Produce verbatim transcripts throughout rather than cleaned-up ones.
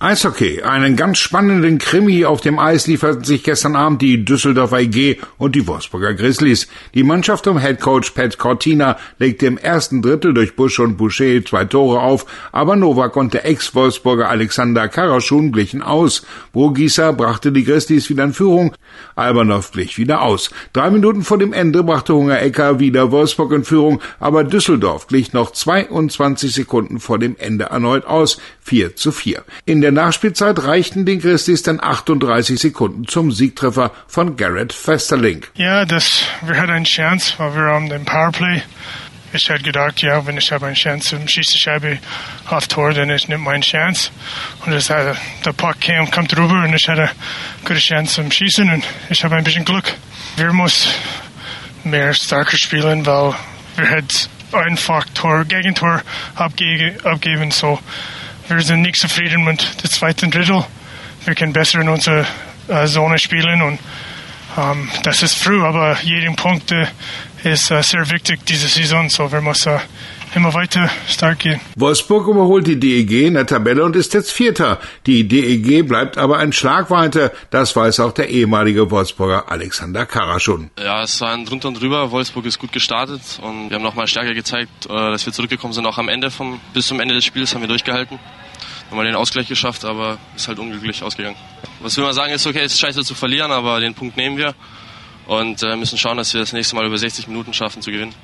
Eishockey. Einen ganz spannenden Krimi auf dem Eis lieferten sich gestern Abend die Düsseldorfer E G und die Wolfsburger Grizzlies. Die Mannschaft um Headcoach Pat Cortina legte im ersten Drittel durch Busch und Boucher zwei Tore auf, aber Novak und der Ex-Wolfsburger Alexander Karaschun glichen aus. Brugieser brachte die Grizzlies wieder in Führung, Albanov glich wieder aus. Drei Minuten vor dem Ende brachte Hunger-Ecker wieder Wolfsburg in Führung, aber Düsseldorf glich noch zweiundzwanzig Sekunden vor dem Ende erneut aus, vier zu vier. In der Nachspielzeit reichten den Grizzlies dann achtunddreißig Sekunden zum Siegtreffer von Garrett Festerling. Ja, das, wir hatten eine Chance, weil wir haben den Powerplay. Ich hätte gedacht, ja, wenn ich habe eine Chance zum Schießscheibe auf Tor, dann ist nicht meine Chance. Und das, äh, der Puck kam, kommt rüber und ich hatte eine gute Chance zum Schießen und ich habe ein bisschen Glück. Wir müssen mehr stärker spielen, weil wir hätten einfach Tor, Gegentor abge- abgeben, so. Wir sind nicht zufrieden mit dem zweiten Drittel. Wir können besser in unserer äh, Zone spielen und ähm, das ist früh, aber jeden Punkt äh, ist äh, sehr wichtig diese Saison, so wir müssen äh, immer weiter stark gehen. Wolfsburg überholt die D E G in der Tabelle und ist jetzt Vierter. Die D E G bleibt aber ein Schlagweite, das weiß auch der ehemalige Wolfsburger Alexander Karaschun. Ja, es war ein drunter und drüber. Wolfsburg ist gut gestartet und wir haben nochmal stärker gezeigt, dass wir zurückgekommen sind. Auch am Ende, vom, bis zum Ende des Spiels haben wir durchgehalten. Haben wir den Ausgleich geschafft, aber ist halt unglücklich ausgegangen. Was will man sagen, ist okay, es ist scheiße zu verlieren, aber den Punkt nehmen wir und äh, müssen schauen, dass wir das nächste Mal über sechzig Minuten schaffen zu gewinnen.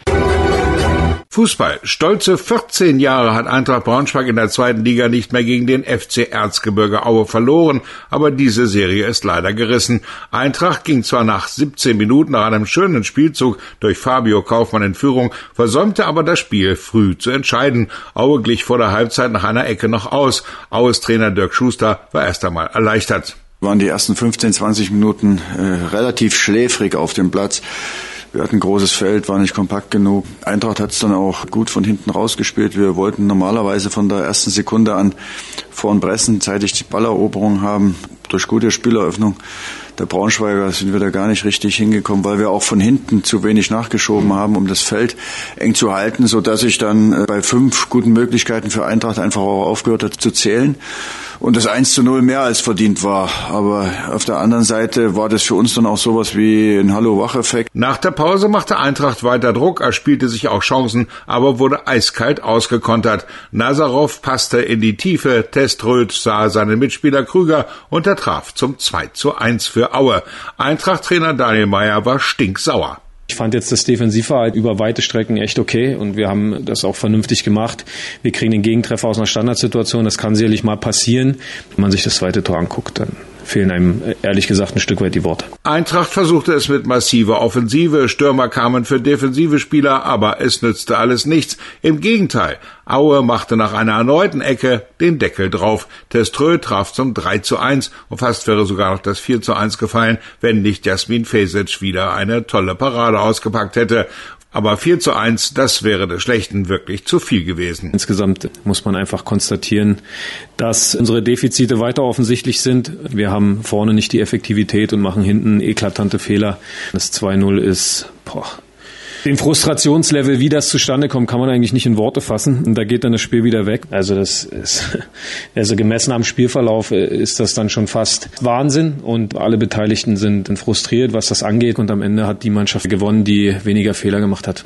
Fußball. Stolze vierzehn Jahre hat Eintracht Braunschweig in der zweiten Liga nicht mehr gegen den F C Erzgebirge Aue verloren, aber diese Serie ist leider gerissen. Eintracht ging zwar nach siebzehn Minuten nach einem schönen Spielzug durch Fabio Kaufmann in Führung, versäumte aber das Spiel früh zu entscheiden. Aue glich vor der Halbzeit nach einer Ecke noch aus. Aues Trainer Dirk Schuster war erst einmal erleichtert. Waren die ersten fünfzehn, zwanzig Minuten äh, relativ schläfrig auf dem Platz. Wir hatten ein großes Feld, war nicht kompakt genug. Eintracht hat es dann auch gut von hinten rausgespielt. Wir wollten normalerweise von der ersten Sekunde an vorn pressen, zeitig die Balleroberung haben. Durch gute Spieleröffnung der Braunschweiger sind wir da gar nicht richtig hingekommen, weil wir auch von hinten zu wenig nachgeschoben haben, um das Feld eng zu halten, sodass ich dann bei fünf guten Möglichkeiten für Eintracht einfach auch aufgehört hat zu zählen. Und das eins zu null mehr als verdient war. Aber auf der anderen Seite war das für uns dann auch sowas wie ein Hallo-Wach-Effekt. Nach der Pause machte Eintracht weiter Druck, erspielte sich auch Chancen, aber wurde eiskalt ausgekontert. Nazarov passte in die Tiefe, Teströth sah seinen Mitspieler Krüger und er traf zum zwei zu eins für Aue. Eintracht-Trainer Daniel Meyer war stinksauer. Ich fand jetzt das Defensivverhalten über weite Strecken echt okay und wir haben das auch vernünftig gemacht. Wir kriegen den Gegentreffer aus einer Standardsituation, das kann sicherlich mal passieren. Wenn man sich das zweite Tor anguckt, dann fehlen einem ehrlich gesagt ein Stück weit die Worte. Eintracht versuchte es mit massiver Offensive, Stürmer kamen für defensive Spieler, aber es nützte alles nichts. Im Gegenteil, Aue machte nach einer erneuten Ecke den Deckel drauf. Teströth traf zum drei zu eins und fast wäre sogar noch das vier zu eins gefallen, wenn nicht Jasmin Fesic wieder eine tolle Parade ausgepackt hätte. Aber vier zu eins, das wäre des Schlechten wirklich zu viel gewesen. Insgesamt muss man einfach konstatieren, dass unsere Defizite weiter offensichtlich sind. Wir haben vorne nicht die Effektivität und machen hinten eklatante Fehler. Das zwei null ist, boah. Den Frustrationslevel, wie das zustande kommt, kann man eigentlich nicht in Worte fassen. Und da geht dann das Spiel wieder weg. Also das ist, also gemessen am Spielverlauf ist das dann schon fast Wahnsinn. Und alle Beteiligten sind frustriert, was das angeht. Und am Ende hat die Mannschaft gewonnen, die weniger Fehler gemacht hat.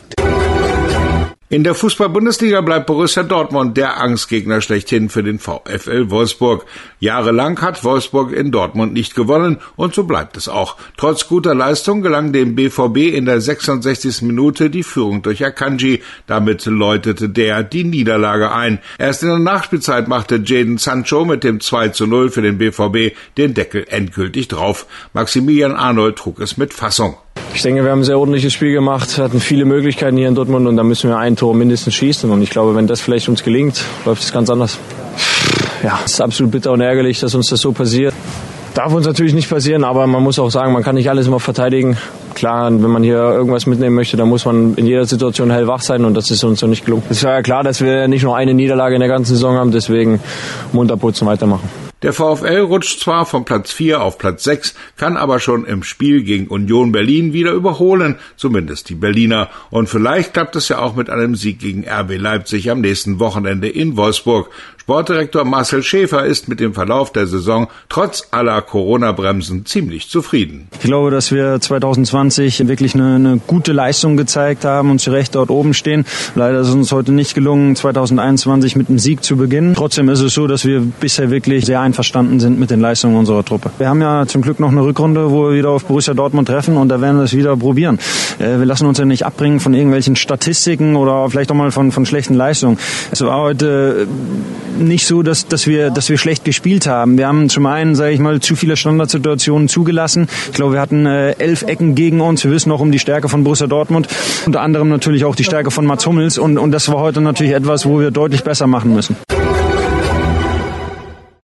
In der Fußball-Bundesliga bleibt Borussia Dortmund der Angstgegner schlechthin für den VfL Wolfsburg. Jahrelang hat Wolfsburg in Dortmund nicht gewonnen und so bleibt es auch. Trotz guter Leistung gelang dem B V B in der sechsundsechzigsten Minute die Führung durch Akanji. Damit läutete der die Niederlage ein. Erst in der Nachspielzeit machte Jadon Sancho mit dem zwei zu null für den B V B den Deckel endgültig drauf. Maximilian Arnold trug es mit Fassung. Ich denke, wir haben ein sehr ordentliches Spiel gemacht, hatten viele Möglichkeiten hier in Dortmund und da müssen wir ein Tor mindestens schießen. Und ich glaube, wenn das vielleicht uns gelingt, läuft es ganz anders. Ja, es ist absolut bitter und ärgerlich, dass uns das so passiert. Darf uns natürlich nicht passieren, aber man muss auch sagen, man kann nicht alles immer verteidigen. Klar, wenn man hier irgendwas mitnehmen möchte, dann muss man in jeder Situation hellwach sein und das ist uns so nicht gelungen. Es war ja klar, dass wir nicht nur eine Niederlage in der ganzen Saison haben, deswegen munter putzen, weitermachen. Der VfL rutscht zwar von Platz vier auf Platz sechs, kann aber schon im Spiel gegen Union Berlin wieder überholen, zumindest die Berliner. Und vielleicht klappt es ja auch mit einem Sieg gegen R B Leipzig am nächsten Wochenende in Wolfsburg. Sportdirektor Marcel Schäfer ist mit dem Verlauf der Saison trotz aller Corona-Bremsen ziemlich zufrieden. Ich glaube, dass wir zwanzig zwanzig wirklich eine, eine gute Leistung gezeigt haben und zu Recht dort oben stehen. Leider ist es uns heute nicht gelungen, zwanzig einundzwanzig mit einem Sieg zu beginnen. Trotzdem ist es so, dass wir bisher wirklich sehr einverstanden sind mit den Leistungen unserer Truppe. Wir haben ja zum Glück noch eine Rückrunde, wo wir wieder auf Borussia Dortmund treffen und da werden wir es wieder probieren. Wir lassen uns ja nicht abbringen von irgendwelchen Statistiken oder vielleicht auch mal von, von schlechten Leistungen. Es war heute nicht so, dass, dass wir, dass wir schlecht gespielt haben. Wir haben zum einen, sage ich mal, zu viele Standardsituationen zugelassen. Ich glaube, wir hatten äh, elf Ecken gegen uns. Wir wissen auch um die Stärke von Borussia Dortmund. Unter anderem natürlich auch die Stärke von Mats Hummels. Und, und das war heute natürlich etwas, wo wir deutlich besser machen müssen.